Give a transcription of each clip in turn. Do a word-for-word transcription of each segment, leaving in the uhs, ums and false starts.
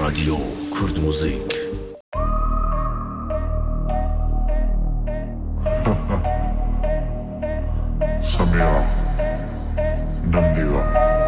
رادیو کورد موزیک. سميرة نمديوة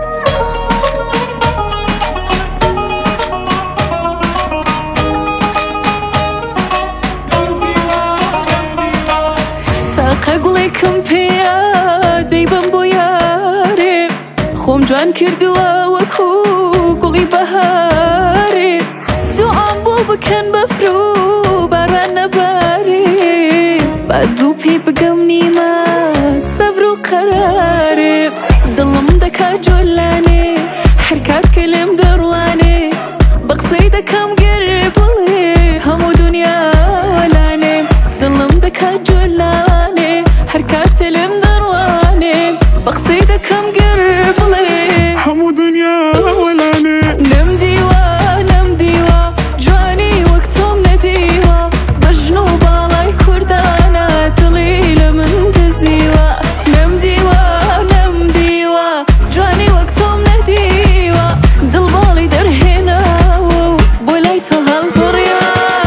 قەگوڵێکم پێیە دەیبم بۆ یارێ خۆم جوان کردووە وەکو گوڵی بەهارێ دوعام بۆ بکەن بەفر و باران نەبارێ بازوو پێی بگەم نیمە سەبر و قەرارێ دڵم دەکا جۆلانێ هەر کات کە لێم دەڕوانێ بە قسەی دەکەم گەرێ بڵێ هەموو دونیا وەلانێ دڵم دەکا جۆلانێ هەر کاتێ لێم دەڕوانێ بە قسەی دەکەم گەرێ بڵێ هەموو دنیا وەلانێ نەمدیوە نەمدیوە جوانی وەک تۆم نەدیوە بەژن و باڵای کوردانە دڵی لە من دەزیوە نەمدیوە نەمدیوە جوانی وەک تۆم نەدیوە دڵباڵی دەرهێناوە و بۆ لای تۆ هەڵبڕیوە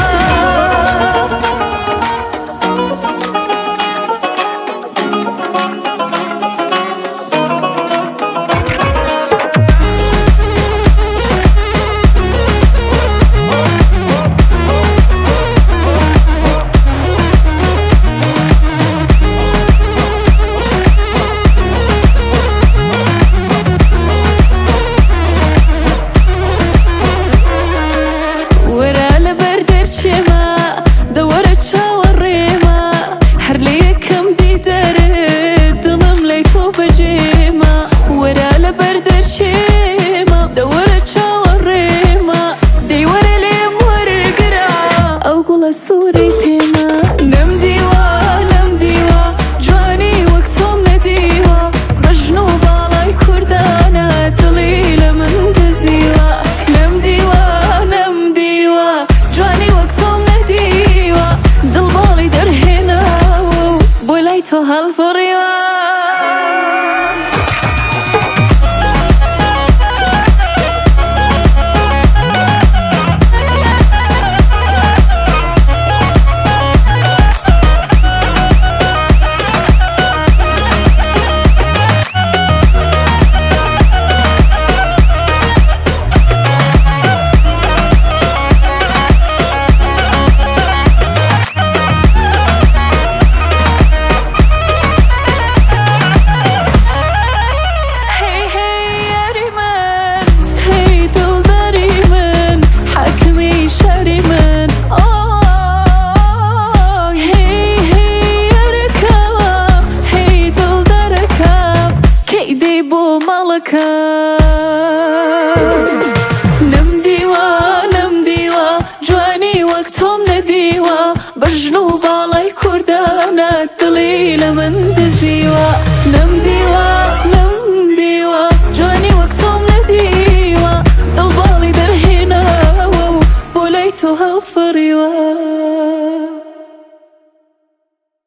سوورەی پێمە نەمدیوە نەمدیوە جوانی وەک تۆم نەدیوە بەژن و باڵای کوردانە دڵی لە من دەزیوە نەمدیوە نەمدیوە جوانی وەک تۆم نەدیوە دڵباڵی دەرهێناوە و بۆ لای تۆ هەڵبڕیوە نەمدیوە نەمدیوە جوانی وەک تۆم نەدیوە بەژن و باڵای کوردانە دڵی لە من دەزیوە نەمدیوە نەمدیوە جوانی وەک تۆم نەدیوە دڵباڵی دەرهێناوە و بۆ لای تۆ هەڵفڕیوە